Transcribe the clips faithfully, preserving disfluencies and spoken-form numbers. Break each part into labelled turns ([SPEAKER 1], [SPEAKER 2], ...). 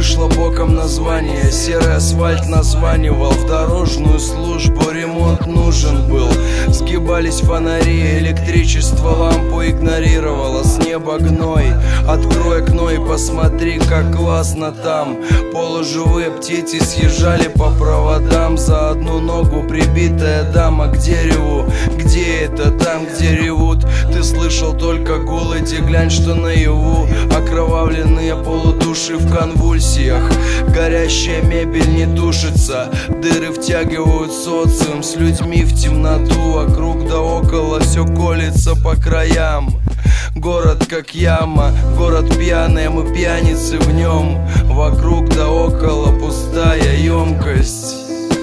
[SPEAKER 1] вышло боком название. Серый асфальт названивал в дорожную службу. Ремонт нужен был. Сгибались фонари, электричество лампу игнорировало. С неба гной. Открой окно и посмотри, как классно там. Полуживые птицы съезжали по проводам. За одну ногу прибитая дама к дереву. Где это? Там, где ревут. Ты слышал только гул, иди глянь, что наяву. Окровавленные полудуши в конвульсиях. Горящая мебель не тушится. Дыры втягивают социум. С людьми в темноту. Вокруг да около все колется по краям. Город как яма, город пьяный, мы пьяницы в нем. Вокруг да около пустая емкость.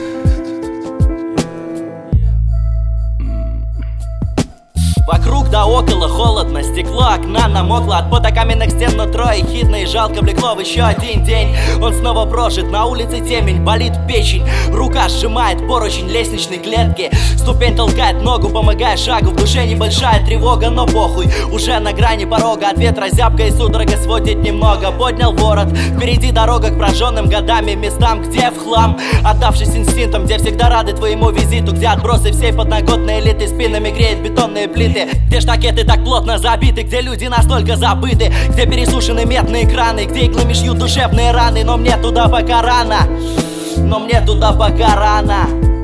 [SPEAKER 2] Вокруг да около холодно, стекло окна намокло. От пота каменных стен нутро и хитно и жалко влекло в еще один день. Он снова прожит, на улице темень, болит печень. Рука сжимает поручень лестничной клетки. Ступень толкает ногу, помогая шагу. В душе небольшая тревога, но похуй. Уже на грани порога, от ветра зябка и судорога сводит немного. Поднял ворот, впереди дорога к прожженным годами местам, где в хлам. Отдавшись инстинктам, где всегда рады твоему визиту. Где отбросы всей подноготной элиты спинами греет бетонные плиты. Где штакеты так плотно забиты, где люди настолько забыты, где пересушены медные краны, где иглами шьют душевные раны. Но мне туда пока рано, но мне туда пока рано.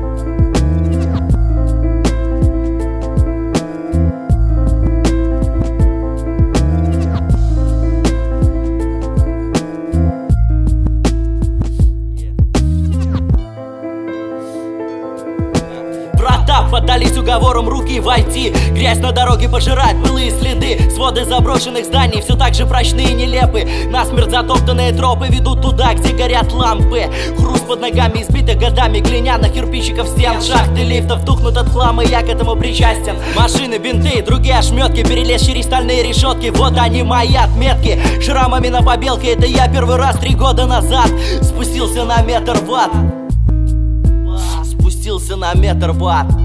[SPEAKER 2] Поддались уговорам руки войти. Грязь на дороге пожирает былые следы. Своды заброшенных зданий все так же прочны и нелепы. Насмерть затоптанные тропы ведут туда, где горят лампы. Хруст под ногами избитых годами глиняных кирпичиков стен. Шахты лифтов тухнут от хлама, я к этому причастен. Машины, бинты, другие ошметки, перелез через стальные решетки. Вот они, мои отметки, шрамами на побелке. Это я первый раз три года назад спустился на метр в ад. Спустился на метр в ад.